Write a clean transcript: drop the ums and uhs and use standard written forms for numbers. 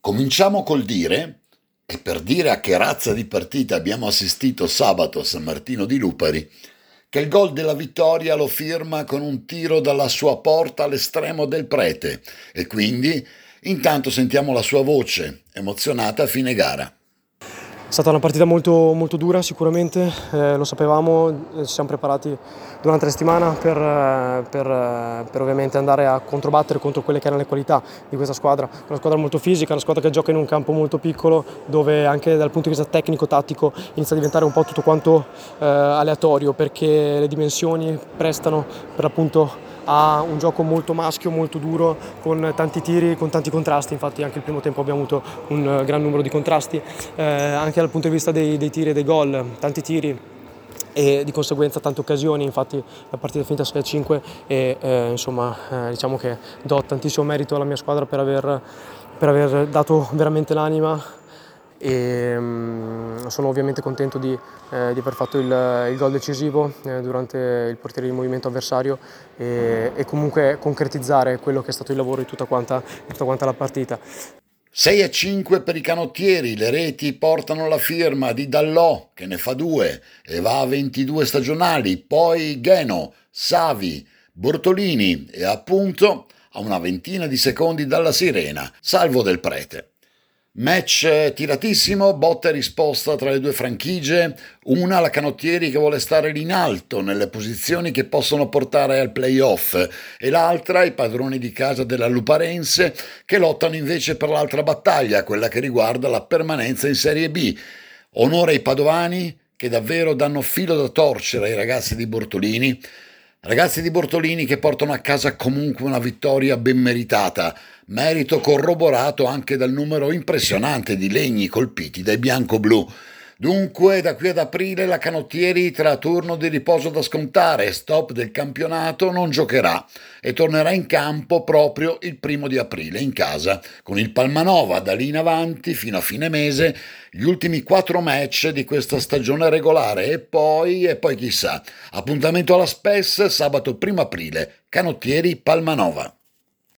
Cominciamo col dire, e per dire a che razza di partita abbiamo assistito sabato a San Martino di Lupari, che il gol della vittoria lo firma con un tiro dalla sua porta all'estremo del prete e quindi intanto sentiamo la sua voce emozionata a fine gara. È stata una partita molto, molto dura sicuramente, lo sapevamo, ci siamo preparati durante la settimana per ovviamente andare a controbattere contro quelle che erano le qualità di questa squadra. Una squadra molto fisica, una squadra che gioca in un campo molto piccolo dove anche dal punto di vista tecnico-tattico inizia a diventare un po' tutto quanto aleatorio perché le dimensioni prestano per l'appunto a un gioco molto maschio, molto duro, con tanti tiri, con tanti contrasti. Infatti anche il primo tempo abbiamo avuto un gran numero di contrasti, anche dal punto di vista dei tiri e dei gol, tanti tiri e di conseguenza tante occasioni. Infatti la partita è finita 6-5 e diciamo che do tantissimo merito alla mia squadra per aver dato veramente l'anima e sono ovviamente contento di aver fatto il gol decisivo durante il portiere di movimento avversario e comunque concretizzare quello che è stato il lavoro di tutta quanta la partita. 6-5 per i canottieri, le reti portano la firma di Dallò che ne fa 2 e va a 22 stagionali, poi Gheno, Savi, Bortolini e appunto a una ventina di secondi dalla sirena, salvo del prete. Match tiratissimo, botta e risposta tra le due franchigie, una la Canottieri che vuole stare lì in alto nelle posizioni che possono portare al playoff e l'altra i padroni di casa della Luparense che lottano invece per l'altra battaglia, quella che riguarda la permanenza in Serie B. Onore ai padovani che davvero danno filo da torcere ai ragazzi di Bortolini. Ragazzi di Bortolini che portano a casa comunque una vittoria ben meritata, merito corroborato anche dal numero impressionante di legni colpiti dai bianco-blu. Dunque, da qui ad aprile la Canottieri tra turno di riposo da scontare e stop del campionato non giocherà e tornerà in campo proprio il 1 aprile in casa con il Palmanova da lì in avanti fino a fine mese gli ultimi 4 match di questa stagione regolare e poi chissà. Appuntamento alla Spes sabato 1 aprile, Canottieri Palmanova.